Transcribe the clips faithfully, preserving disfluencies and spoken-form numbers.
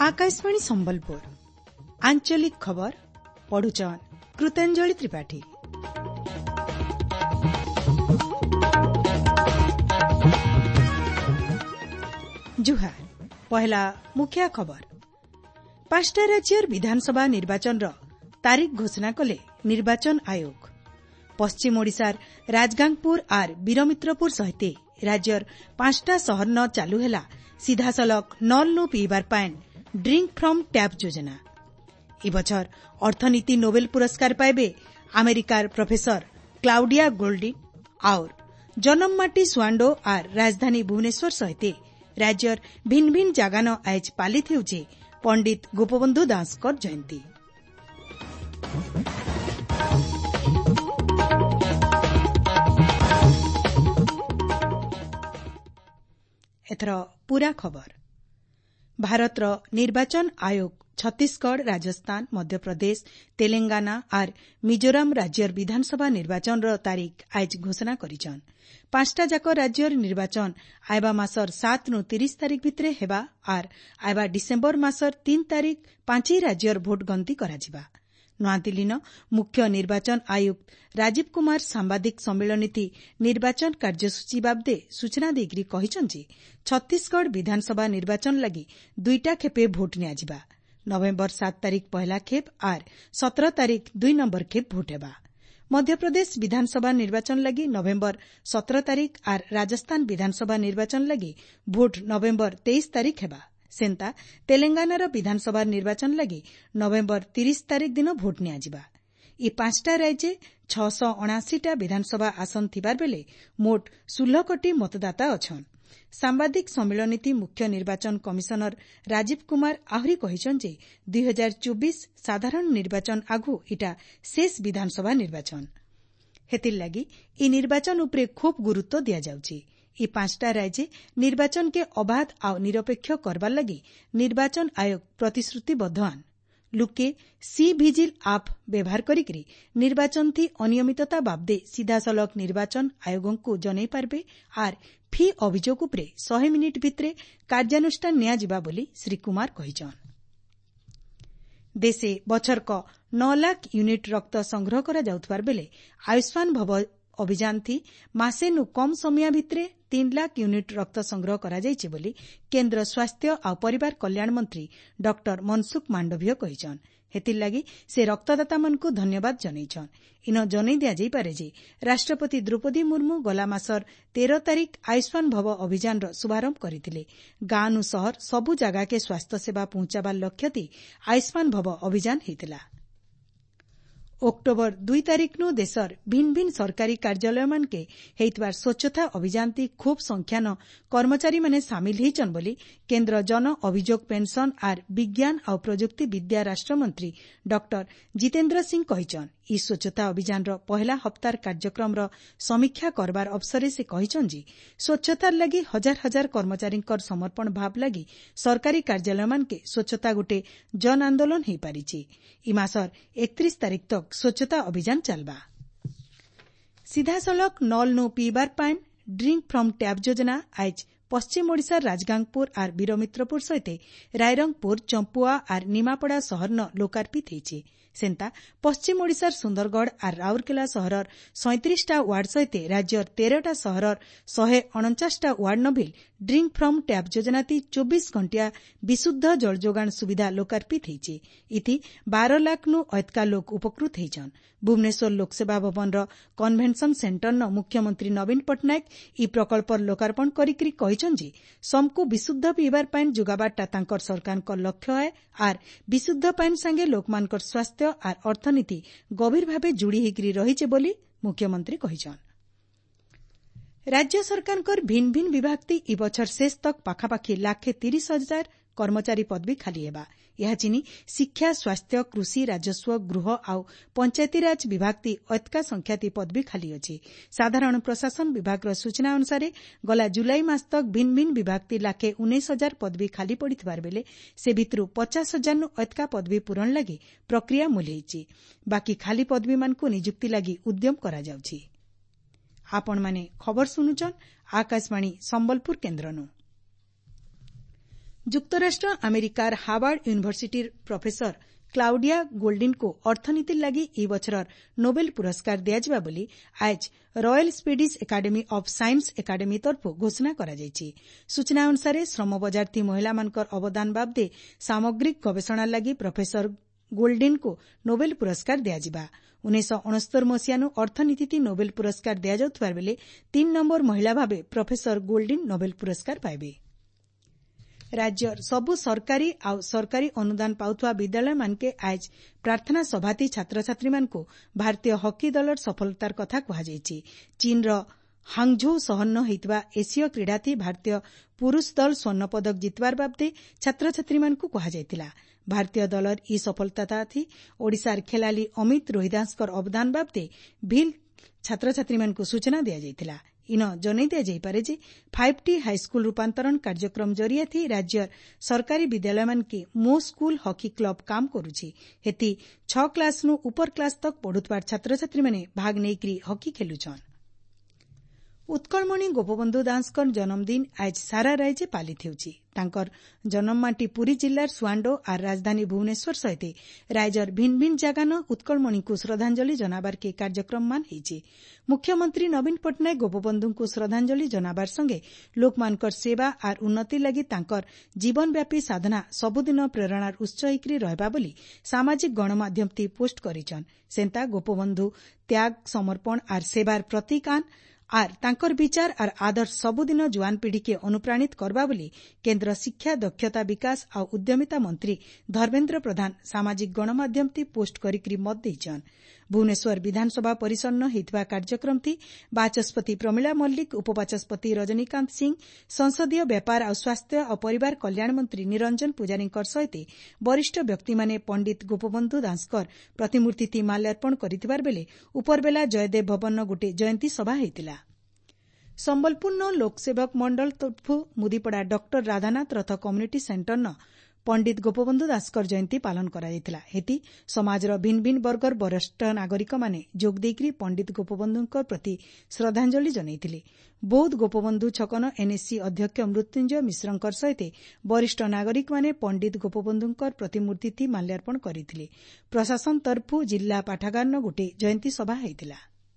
आकाशवाणी संबलपुर आंचलिक खबर पढ़ुचन कृतांजलि त्रिपाठी। जुहार पहला मुख्य खबर। पांचटा राज्यर विधानसभा निर्वाचन रो तारीख घोषणा कले निर्वाचन आयोग। पश्चिम ओडिशार राजगांगपुर आर वीरमित्रपुर सहित राज्यर पांचटा सहर न चालू हैला सीधासलख नल नु पीबार पाइन ड्रिंक फ्रॉम टैप योजना। इ बछर अर्थनीति नोबेल पुरस्कार पाइबे अमेरिकार प्रोफेसर क्लाउडिया गोल्डिन और जन्ममाटी स्वांडो आर राजधानी भुवनेश्वर सहित राज्यर भिन्न भिन्न जागान आज पालित हेउछे पंडित गोपबंधु दासकर जयंती। एथर पूरा खबर। भारतर निर्वाचन आयोग छत्तीसगढ़, राजस्थान, मध्यप्रदेश, तेलंगाना और मिजोराम राज्यर विधानसभा निर्वाचन रो तारीख आज घोषणा करिछन। पांचटा जाक राज्यर निर्वाचन आयबा मासर सात नु तीस तारीख भितरे हेबा और आयबा डिसेम्बर मासर तीन तारीख पांचई राज्यर भोट गंती कराजिबा। नूआदिल्ली मुख्य निर्वाचन आयुक्त राजीव कुमार सांबादिक सम्मेलनी निर्वाचन कार्यसूची बाबदे सूचना देगिरी कहिछन जे छत्तीसगढ़ विधानसभा निर्वाचन लगी दुईटा खेपे भोट नियाजिबा। नवेम्बर सात तारीख पहला खेप और सत्रह तारीख दुई नंबर खेप भोट हेबा। मध्यप्रदेश विधानसभा निर्वाचन लगी नवेम्बर सत्रह तारीख और राजस्थान विधानसभा निर्वाचन लगी भोट नवेम्बर तेईस तारीख हेबा। सेंता तेलंगानार विधानसभा निर्वाचन लगी नवेम्बर तीस तारीख दिन भोट नियाजिबा। इ पांचटा राज्य छह सौ अणासीटा विधानसभा आसन थिबार बेले मोट सोलह कोटी मतदाता अछन। सांबादिक सम्मेलनी मुख्य निर्वाचन कमिशनर राजीव कुमार आहरी कहिछन जे दुई हजार चौबीस साधारण निर्वाचन आगु इटा शेष विधानसभा निर्वाचन। हेतिर लगी इ निर्वाचन उपरे खूब गुरुत्व दिया जाउछि। इ पांचटा राज्य निर्वाचन के अबाध आ निरपेक्ष करबार लगी निर्वाचन आयोग प्रतिश्रुतिबद्धआन। लुके सी भिजिल आप व्यवहार करिकरी निर्वाचन थी अनियमितता बाबदे सीधासलख निर्वाचन आयोगों को जनै पारबे आर फी अभियोग उपरे सौ मिनिट भितरे कार्यानुष्ठान नियाजिबा बोली श्री कुमार कहिछन। देशे बछरक नौ लाख यूनिट रक्त संग्रह करा जाउथबार बेले आयुष्मान भव अभियान थी मासे नु कम समय भितरे तीन लाख यूनिट रक्त संग्रह करा जाइछि बोली केन्द्र स्वास्थ्य आ परिवार कल्याण मंत्री डॉक्टर मनसुख मांडवीय कहिछन। हेतिर लगी से रक्तदाता मानकु धन्यवाद जनैछन। इन जनै दिया जाई पारे जे राष्ट्रपति द्रौपदी मुर्मू गला मासर तेरह तारीख आयुष्मान भव अभियान रो शुभारंभ करिथिले। गाँ नु शहर सबु जगह के स्वास्थ्य सेवा पहुंचाबार लक्ष्य थी आयुष्मान भव अभियान हेतिला। अक्टोबर दुई तारीख नु देशर भिन्न भिन्न सरकारी कार्यालय मान के हेतबार स्वच्छता अभियान ती खूब संख्यान कर्मचारी माने सामिल हेचन बोली केन्द्र जन अभियोग पेंशन आर विज्ञान और प्रजुक्ति विद्या राष्ट्रमंत्री डॉक्टर जितेन्द्र सिंह कहिछन। इ स्वच्छता अभियान रो पहला हप्तार कार्यक्रम रो समीक्षा करबार अवसरे से कहिछन जे स्वच्छतार लगी हजार हजार कर्मचारींकर समर्पण भाव लगी सरकारी कार्यालय मान के स्वच्छता गोटे जन आंदोलन हेई पारिछि। इ मासर एकतीस तारीख तक स्वच्छता अभियान चलबा। सीधासलख नल नो पीबार पाइन ड्रिंक फ्रॉम टैप योजना आज पश्चिम ओडिशार राजगांगपुर और वीरमित्रपुर सहित रायरंगपुर, चंपुआ और निमापड़ा सहर न लोकार्पित हेछि। सेंता पश्चिम ओडिशार सुंदरगढ़ और राउरकेला सहरर सैंतीसटा वार्ड सहित राज्यर तेरहटा सहरर शहे अणचाशटा वार्ड नभिल ड्रिंक फ्रॉम टैप योजना ती चौबीस घंटिया विशुद्ध जल जोगाण सुविधा लोकार्पित हेछि। इति बारह लाख नु अधिका लोक उपकृत हेछन। भुवनेश्वर लोकसेवा भवन रो कन्वेंशन सेंटर न मुख्यमंत्री नवीन पट्टनायक इ प्रकल्पर लोकार्पण करिकरी कहिछन जे समको विशुद्ध पीबार पाइन जोगाबाटा तांकर सरकारक लक्ष्य है आर विशुद्ध पाइन संगे लोकमानकर स्वास्थ्य आर अर्थनीति गभीर भावे जुड़ी हेकरी रहिছে बोली मुख्यमंत्री कहिछन। राज्य सरकारकर भिन्न भिन्न विभाग ती इ बछर शेष तक पाखापाखी लाखे तीस हजार कर्मचारी पदवी खाली हेबा। यह चिनी शिक्षा, स्वास्थ्य, कृषि, राजस्व, गृह आउ पंचायतीराज विभाग ती अधिका संख्या ती पदवी खाली अछि। साधारण प्रशासन विभाग रो सूचना अनुसार गला जुलाई मास तक भिन्न भिन्न विभाग ती लाखे उन्नीस हजार पदवी खाली पड़िथिबार बेले से भितरु पचास हजार नु अधिका पदवी पूरण लगी प्रक्रिया मूल्यछि। बाकी खाली पदवी मानकु नियुक्ति लगी उद्यम करा जाउछि। आपण माने खबर सुनुचन आकाशवाणी संबलपुर केन्द्रनु। ଯୁକ୍ତରାଷ୍ଟ୍ର ଆମେରିକାର ହାର୍ଭାର୍ଡ ୟୁନିଭର୍ସିଟିର ପ୍ରଫେସର କ୍ଲାଉଡିଆ ଗୋଲ୍ଡିନ୍ को ଅର୍ଥନୀତି ଲାଗି ଏହି ବର୍ଷର ନୋବେଲ ପୁରସ୍କାର ଦିଆଯିବା ବୋଲି ଆଜି royal Swedish academy of science academy ତରଫରୁ ଘୋଷଣା କରାଯାଇଛି। ସୂଚନା ଅନୁସାରେ ଶ୍ରମ ବଜାରଥି ମହିଳାମାନଙ୍କର ଅବଦାନ ବାବଦେ ସାମଗ୍ରିକ ଗବେଷଣା ଲାଗି ପ୍ରଫେସର ଗୋଲ୍ଡିନ୍ को ନୋବେଲ ପୁରସ୍କାର ଦିଆଯିବା। ଉଣେଇଶହ ଅଣସ୍ତରୀ ମସିହାରୁ ଅର୍ଥନୀତି ନୋବେଲ ପୁରସ୍କାର ଦିଆଯାଉଥିବା ବେଳେ ତିନି ନମ୍ବର ମହିଳା ଭାବେ ପ୍ରଫେସର ଗୋଲ୍ଡିନ୍ ନୋବେଲ ପୁରସ୍କାର ପାଇବେ। राज्यर सबु सरकारी आउ सरकारी अनुदान पाउथुआ विद्यालय मानके आज प्रार्थना सभाती छात्र छात्री मानकु भारतीय हॉकी दलर सफलतार कथा कहुଯାଇଛି। चीनर हांगझोउ सहरन होइतबा एसीय क्रीडाथी भारतीय पुरुष दल स्वर्ण पदक जितबार बाबदे छात्र छात्री मानकु कहुଯାଇଥିଲା। भारतीय दलर ई सफलता थी ओडिशार खेलाली अमित रोहिदासकर अवदान बाबदे भिल छात्र छात्री मानकु सूचना दिया जाइतिला। इन जनै दिया जाइपारे जे फाइव टी हाईस्कूल रूपांतरण कार्यक्रम जरिया थी राज्यर सरकारी विद्यालय मानके मो स्कूल हॉकी क्लब काम करुछि। हेती छ क्लास नु ऊपर क्लास तक पढ़ुतबार छात्र छात्री माने भाग नेकरी हॉकी खेलुछन। उत्कलमणि गोपबंधु दासकर जन्मदिन आज सारा राज्य पालित हेउछि। तांकर जन्ममाटी पुरी जिल्लार सुआंडो आर राजधानी भुवनेश्वर सहित राज्यर भिन्न भिन्न जगान उत्कलमणि को श्रद्धांजलि जनाबार के कार्यक्रम मान हेछि। मुख्यमंत्री नवीन पट्टनायक गोपबंधु को श्रद्धांजलि जनाबार संगे लोकमानकर सेवा आर उन्नति लगी तांकर जीवनव्यापी साधना सबुदिन प्रेरणार उत्स होइकरी रहबा बोली सामाजिक गणमाध्यम ती पोस्ट करिछन। सेंता गोपबंधु त्याग समर्पण आर सेवार प्रतीकान आर तांकर विचार आर आदर्श सबुदिन जुआन पीढ़ी के अनुप्राणित करबा बोली केन्द्र शिक्षा दक्षता विकास आ उद्यमिता मंत्री धर्मेन्द्र प्रधान सामाजिक गणमाध्यम ती पोस्ट करिकरी मत देइछन। भुवनेश्वर विधानसभा परिसर न हेतबा कार्यक्रम थी बाचस्पति प्रमिला मल्लिक, उपबाचस्पति रजनीकांत सिंह, संसदीय व्यापार और स्वास्थ्य और परिवार कल्याण मंत्री निरंजन पुजारींकर सहित वरिष्ठ व्यक्ति माने पंडित गोपबंधु दासकर प्रतिमूर्ति ती माल्यार्पण करिथिबार बेले उपरबेला जयदेव भवन गोटे जयंती सभा हेतिला। संबलपुर न लोकसेवक मंडल तरफु मुदीपड़ा डॉक्टर राधानाथ रथ कम्युनिटी सेंटर न पंडित गोपबंधु दासकर जयंती पालन कराଯାଇଥିଲା। हेती समाजर भिन्न भिन्न वर्गर वरिष्ठ नागरिक माने जोग देकरी पंडित गोपबंधुଙ୍କ प्रति श्रद्धांजलि जनैथिले। बौद्ध गोपबंधु छकन एनएससी अध्यक्ष मृत्युंजय मिश्रंकर सहित वरिष्ठ नागरिक माने पंडित गोपबंधुଙ୍କ प्रतिमूर्ति थी माल्यार्पण करिथिले। प्रशासन तरफु जिला पाठागार न गोटे जयंती सभा हेतिला।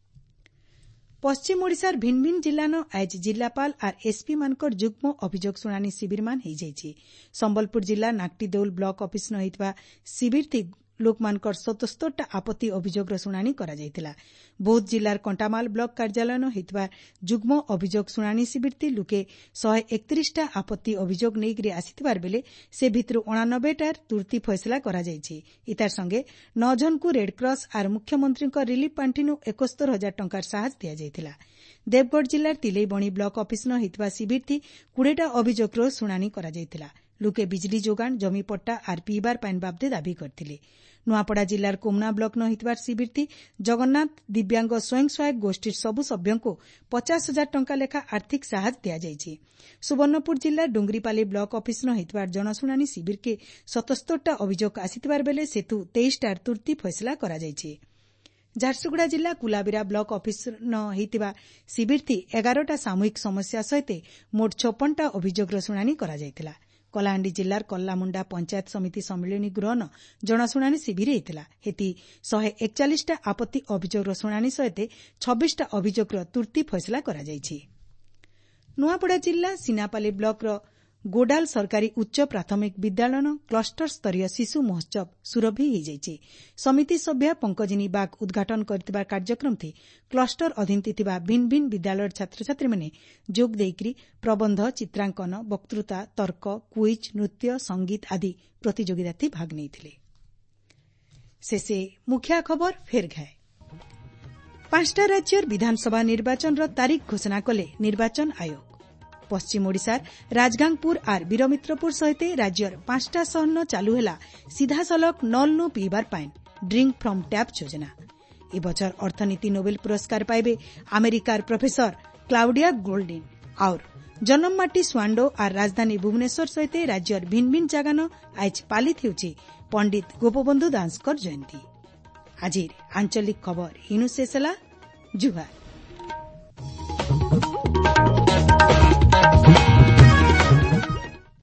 पश्चिम ओडिशार भिन्न भिन्न जिल्लान आज जिल्लापाल आर एसपी मानकर जुग्म अभियोग शुणानी शिविरमान हेइଯାଇଛି। संबलपुर जिला नाक्टिदेउल ब्लॉक ऑफिस न हेइतबा शिविर थी लोकमानकर सतस्तरटा आपत्ति अभियोगर शुणानी करा जाइतिला। बौद्ध जिल्लार कंटामाल ब्लॉक कार्यालय न हेइतबा जुग्म अभियोग शुणानी शिविर थी लुके शहे एकतीसटा आपत्ति अभियोग नेइकरी आसिथिबार बेले से भितरु अणानबेटार तुर्ती फैसला करा जाइछि। इतार संगे नौ जनकु रेडक्रॉस आर मुख्यमंत्रीक रिलीफ पांठिनु एकहत्तर हजार टंकार साहाय्य दिया जाइतिला। देवगढ़ जिल्लार तिलैबणी ब्लॉक ऑफिस न हेइतबा शिविर थी बीस अभियोगर शुणानी करा जाइतिला। लुके बिजली जोगाण जमीपट्टा आर पीबार पानी बाबदे दाबी करथिले। नुआपड़ा जिल्लार कोमना ब्लॉक न हितबार शिविर थी जगन्नाथ दिव्यांग स्वयं सहायक गोष्ठीर सबु सभ्यों पचास हजार टंका लेखा आर्थिक साहाय्य दिया जाइछि। सुवर्णपुर जिल्लार डुंगरीपाली ब्लॉक ऑफिस न हितबार जनशुणानी शिविर के सतस्तरटा अभियोग आसिथिबार बेले सेतु तेईसटार तुर्ती फैसला करा जाइछि। झारसुगुड़ा जिला कुलाबिरा ब्लॉक ऑफिस न हितबा शिविर थी एगारटा सामूहिक समस्या सहित मोट छप्पनटा अभियोगर शुणानी करा जाइतिला। कलाहांडी जिल्लार कल्लामुंडा पंचायत समिति सम्मेलनी गृह न जनाशुणानी शिविर हेतिला। हेती शहे एकचालीसटा आपत्ति अभियोगर शुणानी सहित छब्बीसटा अभियोगर तुर्ती फैसला करा जाइछि। नुआपड़ा जिला सिनापाली ब्लॉक रो गोडाल सरकारी उच्च प्राथमिक विद्यालय न क्लस्टर स्तरीय शिशु महोत्सव सुरभि होइଯାଇଛି। समिति सभ्या पंकजिनी बाग उद्घाटन करथिबा कार्यक्रम थी क्लस्टर अधीन थिबा भिन्न भिन्न विद्यालय छात्र छात्री माने जोग देइकरी प्रबंध, चित्रांकन, वक्तृता, तर्क, क्विज, नृत्य, संगीत आदि प्रतियोगिता थी भाग नेइथिले। शेषे मुख्य खबर फेर घाए। पांचटा राज्यर विधानसभा निर्वाचन रो तारीख घोषणा कले निर्वाचन आयोग। पश्चिम ओडिशार राजगांगपुर आर वीरमित्रपुर सहित राज्यर पांचटा सहर न चालू हेला सीधा सलख नल नु पीबार पाइन ड्रिंक फ्रॉम टैप योजना। ए बछर अर्थनीति नोबेल पुरस्कार पाइबे अमेरिकार प्रोफेसर क्लाउडिया गोल्डिन। और जन्ममाटी स्वांडो आर राजधानी भुवनेश्वर सहित राज्यर भिन्न भिन्न जगान आज पालित हेउछि पंडित गोपबंधु दासकर जयंती। आजिर आंचलिक खबर इनु शेष ହେଲା। जुहार।